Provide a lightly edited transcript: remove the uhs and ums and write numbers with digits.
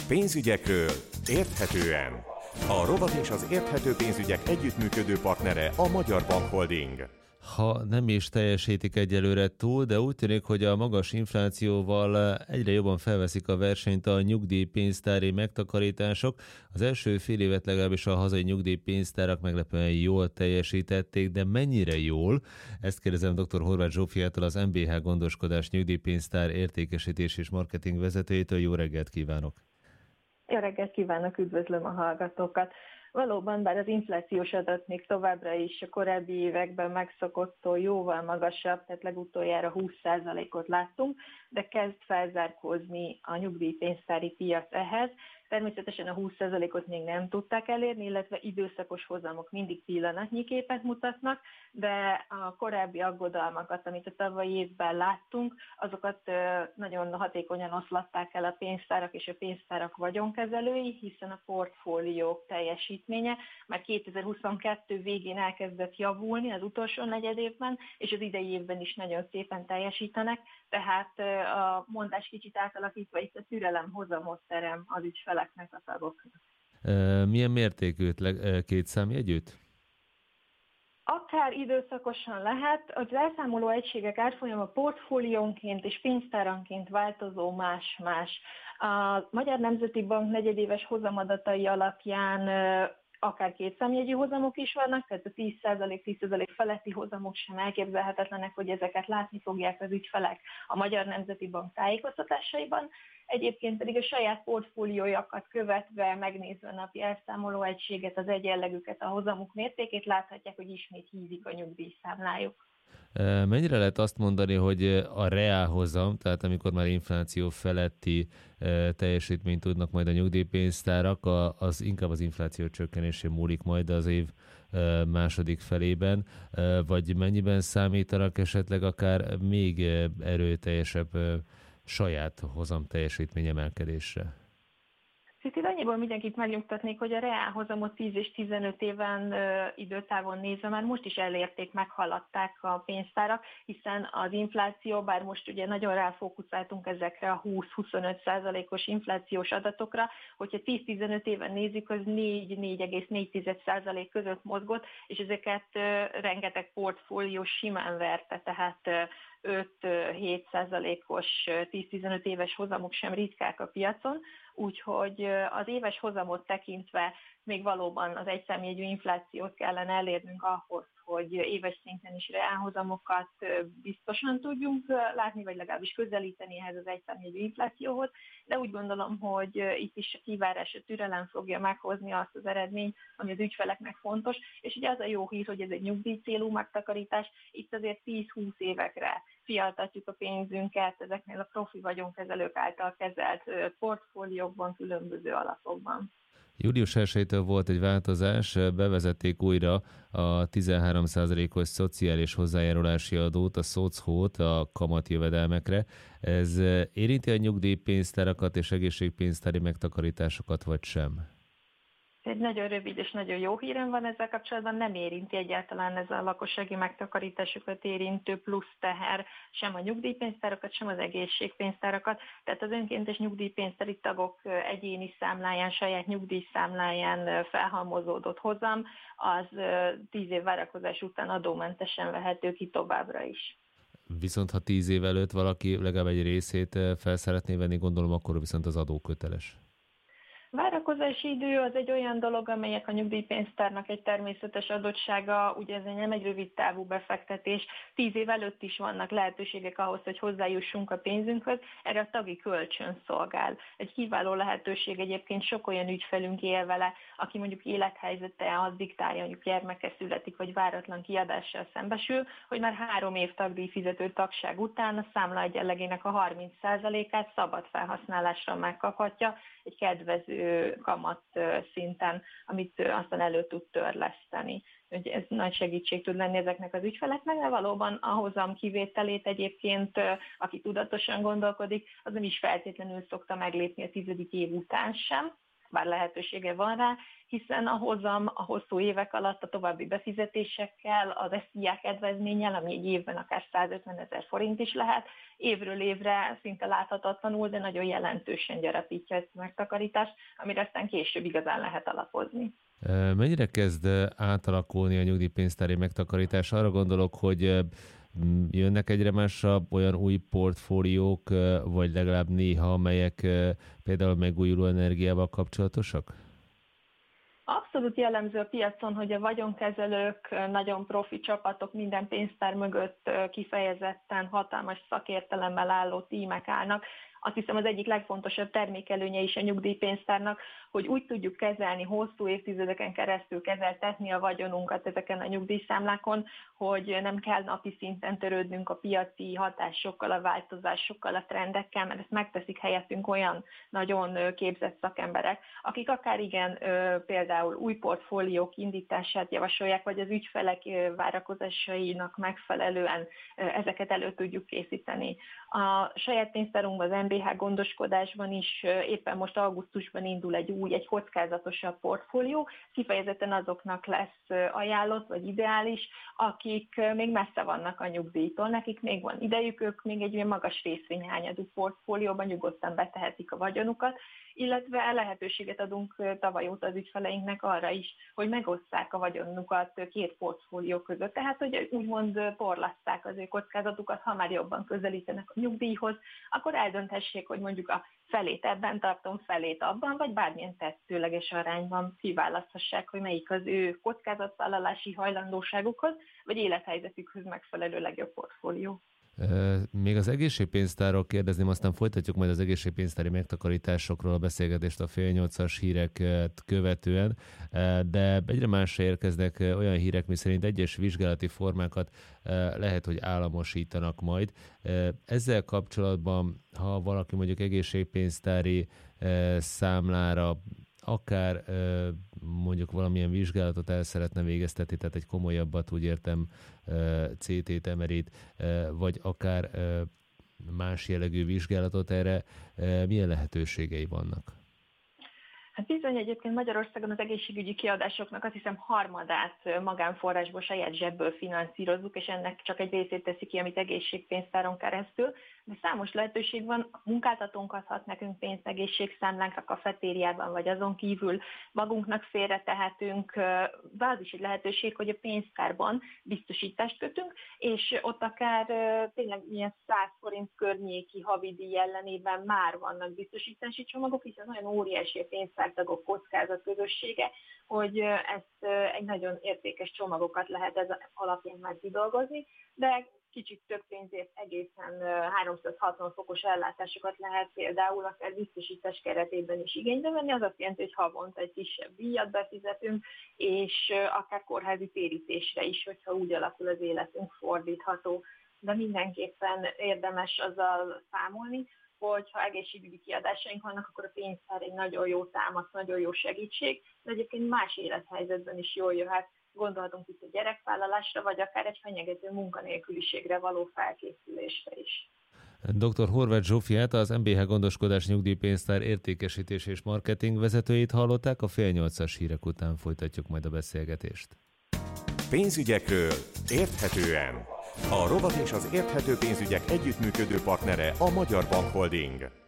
Pénzügyekről érthetően. A rovat és az érthető pénzügyek együttműködő partnere a Magyar Bankholding. Ha nem is teljesítik egyelőre túl, de úgy tűnik, hogy a magas inflációval egyre jobban felveszik a versenyt a nyugdíjpénztári megtakarítások. Az első fél évet legalábbis a hazai nyugdíjpénztárak meglepően jól teljesítették, de mennyire jól? Ezt kérdezem dr. Horváth Zsófiától, az MBH Gondoskodás Nyugdíjpénztár értékesítés és marketing vezetőjétől. Jó reggelt kívánok! Jó reggelt kívánok, üdvözlöm a hallgatókat! Valóban, bár az inflációs adat még továbbra is a korábbi években megszokottól jóval magasabb, tehát legutoljára 20%-ot láttunk, de kezd felzárkózni a nyugdíjpénztári piac ehhez. Természetesen a 20%-ot még nem tudták elérni, illetve időszakos hozamok mindig pillanatnyi képet mutatnak, de a korábbi aggodalmakat, amit a tavalyi évben láttunk, azokat nagyon hatékonyan oszlatták el a pénztárak és a pénztárak vagyonkezelői, hiszen a portfóliók teljesítménye már 2022 végén elkezdett javulni az utolsó negyedévben, és az idei évben is nagyon szépen teljesítenek, tehát a mondás kicsit átalakítva itt a türelem hozamot terem az ügyfeleknek, a tagoknak. Milyen mértékű két számjegyűt? Akár időszakosan lehet, az elszámoló egységek árfolyama portfóliónként és pénztáranként változó más-más. A Magyar Nemzeti Bank negyedéves hozamadatai alapján akár kétszámjegyű hozamok is vannak, tehát a 10% feletti hozamok sem elképzelhetetlenek, hogy ezeket látni fogják az ügyfelek a Magyar Nemzeti Bank tájékoztatásaiban. Egyébként pedig a saját portfóliójakat követve, megnézve a napi elszámoló egységet, az egyenlegüket, a hozamuk mértékét láthatják, hogy ismét hízik a nyugdíjszámlájuk. Mennyire lehet azt mondani, hogy a reálhozam, tehát amikor már infláció feletti teljesítményt tudnak majd a nyugdíjpénztárak, az inkább az infláció csökkenésén múlik majd az év második felében, vagy mennyiben számítanak esetleg akár még erőteljesebb saját hozam teljesítmény emelkedésre? Itt annyiból mindenkit megnyugtatnék, hogy a reálhozamot 10 és 15 éven időtávon nézve már most is elérték, meghaladták a pénztárak, hiszen az infláció, bár most ugye nagyon ráfókuszáltunk ezekre a 20-25%-os inflációs adatokra, hogyha 10-15 éven nézzük, az 4-4,4% között mozgott, és ezeket rengeteg portfólió simán verte, tehát 5-7%-os 10-15 éves hozamok sem ritkák a piacon, úgyhogy az éves hozamot tekintve még valóban az egyszámjegyű inflációt kellene elérnünk ahhoz, hogy éves szinten is reálhozamokat biztosan tudjunk látni, vagy legalábbis közelíteni ehhez az egyszámjegyű inflációhoz, de úgy gondolom, hogy itt is a kivárás, a türelem fogja meghozni azt az eredményt, ami az ügyfeleknek fontos, és ugye az a jó hír, hogy ez egy nyugdíjcélú megtakarítás, itt azért 10-20 évekre fialtatjuk a pénzünket ezeknél a profi vagyonkezelők által kezelt portfóliókban, különböző alapokban. Július 1-től volt egy változás, bevezették újra a 13%-os szociális hozzájárulási adót, a SZOCH-ot a kamatjövedelmekre. Ez érinti a nyugdíjpénztárakat és egészségpénztári megtakarításokat, vagy sem? Egy nagyon rövid és nagyon jó hírem van ezzel kapcsolatban, nem érinti egyáltalán ez a lakossági megtakarításokat érintő plusz teher sem a nyugdíjpénztárakat, sem az egészségpénztárakat, tehát az önkéntes nyugdíjpénztári tagok egyéni számláján, saját nyugdíjszámláján felhalmozódott hozam, az 10 év várakozás után adómentesen vehető ki továbbra is. Viszont ha 10 év előtt valaki legalább egy részét fel szeretné venni, gondolom, akkor viszont az adó köteles. Várakozási idő az egy olyan dolog, amelyek a nyugdíjpénztárnak egy természetes adottsága, ugye ez nem egy rövid távú befektetés, 10 év előtt is vannak lehetőségek ahhoz, hogy hozzájussunk a pénzünkhöz, erre a tagi kölcsön szolgál. Egy kiváló lehetőség, egyébként sok olyan ügyfelünk él vele, aki mondjuk élethelyzete az diktálja, mondjuk gyermeke születik, vagy váratlan kiadással szembesül, hogy már 3 év tagdíjfizető tagság után a számla egyenlegének a 30%-át szabad felhasználásra megkaphatja, egy kedvező kamat szinten, amit aztán elő tud törleszteni. Ez nagy segítség tud lenni ezeknek az ügyfeleknek, de valóban a hozam kivételét egyébként, aki tudatosan gondolkodik, az nem is feltétlenül szokta meglépni a 10. év után sem. bár lehetősége van rá, hiszen a hozam a hosszú évek alatt a további befizetésekkel, az SZIA kedvezménnyel, ami egy évben akár 150 000 forint is lehet, évről évre szinte láthatatlanul, de nagyon jelentősen gyarapítja ezt a megtakarítást, amire aztán később igazán lehet alapozni. Mennyire kezd átalakulni a nyugdíjpénztári megtakarítás? Arra gondolok, hogy jönnek egyre másabb olyan új portfóliók, vagy legalább néha, amelyek például megújuló energiával kapcsolatosak? Abszolút jellemző a piacon, hogy a vagyonkezelők, nagyon profi csapatok minden pénztár mögött kifejezetten hatalmas szakértelemmel álló tímek állnak. Azt hiszem az egyik legfontosabb termékelőnye is a nyugdíjpénztárnak, hogy úgy tudjuk kezelni, hosszú évtizedeken keresztül kezeltetni a vagyonunkat ezeken a nyugdíjszámlákon, hogy nem kell napi szinten törődnünk a piaci hatásokkal, a változásokkal, a trendekkel, mert ezt megteszik helyettünk olyan nagyon képzett szakemberek, akik akár igen például új portfóliók indítását javasolják, vagy az ügyfelek várakozásainak megfelelően ezeket elő tudjuk készíteni. A saját pénztárunkban, az MBH gondoskodásban is éppen most augusztusban indul egy kockázatosabb portfólió, kifejezetten azoknak lesz ajánlott vagy ideális, akik még messze vannak a nyugdíjtól, nekik még van idejük, ők még egy ilyen magas részvényhányadú portfólióban nyugodtan betehetik a vagyonukat, illetve lehetőséget adunk tavaly óta az ügyfeleinknek arra is, hogy megosszák a vagyonukat két portfólió között. Tehát, hogy úgymond porlasszák az ő kockázatukat, ha már jobban közelítenek a nyugdíjhoz, akkor eldönthessék, hogy mondjuk a felét ebben tartom, felét abban, vagy bármilyen tetszőleges arányban kiválaszthassák, hogy melyik az ő kockázatvállalási hajlandóságukhoz, vagy élethelyzetükhöz megfelelő legjobb portfólió. Még az egészségpénztárról kérdezném, aztán folytatjuk majd az egészségpénztári megtakarításokról a beszélgetést a 7:30 híreket követően, de egyre másra érkeznek olyan hírek, miszerint egyes vizsgálati formákat lehet, hogy államosítanak majd. Ezzel kapcsolatban, ha valaki mondjuk egészségpénztári számlára akár mondjuk valamilyen vizsgálatot el szeretne végeztetni, tehát egy komolyabbat, úgy értem, CT-t, MRI-t, vagy akár más jellegű vizsgálatot, erre milyen lehetőségei vannak? Hát bizony, egyébként Magyarországon az egészségügyi kiadásoknak azt hiszem harmadát magánforrásból, saját zsebből finanszírozzuk, és ennek csak egy részét teszi ki, amit egészségpénztáron keresztül, de számos lehetőség van, a munkáltatónk adhat nekünk pénzt egészségszámlánk a kafetériában, vagy azon kívül magunknak félretehetünk, de az is egy lehetőség, hogy a pénztárban biztosítást kötünk, és ott akár tényleg ilyen 100 forint környéki havidíj ellenében már vannak biztosítási csomagok, hiszen nagyon óriási a pénztártagok kockázatközössége, hogy ezt egy nagyon értékes csomagokat lehet ez alapján már kidolgozni, de kicsit több pénzért egészen 360 fokos ellátásokat lehet például akár biztosítás keretében is igénybe venni, az azt jelenti, hogy havonta egy kisebb díjat befizetünk, és akár kórházi térítésre is, hogyha úgy alakul az életünk, fordítható. De mindenképpen érdemes azzal számolni, hogy ha egészségügyi kiadásaink vannak, akkor a pénztár egy nagyon jó támasz, nagyon jó segítség, de egyébként más élethelyzetben is jól jöhet. Gondolhatunk itt a gyerekvállalásra, vagy akár egy fenyegető munkanélküliségre való felkészülésre is. Dr. Horváth Zsófiát, az MBH Gondoskodás Nyugdíjpénztár értékesítés és marketing vezetőjét hallották, a 7:30 hírek után folytatjuk majd a beszélgetést. Pénzügyekről érthetően. A rovat és az érthető pénzügyek együttműködő partnere a Magyar Bank Holding.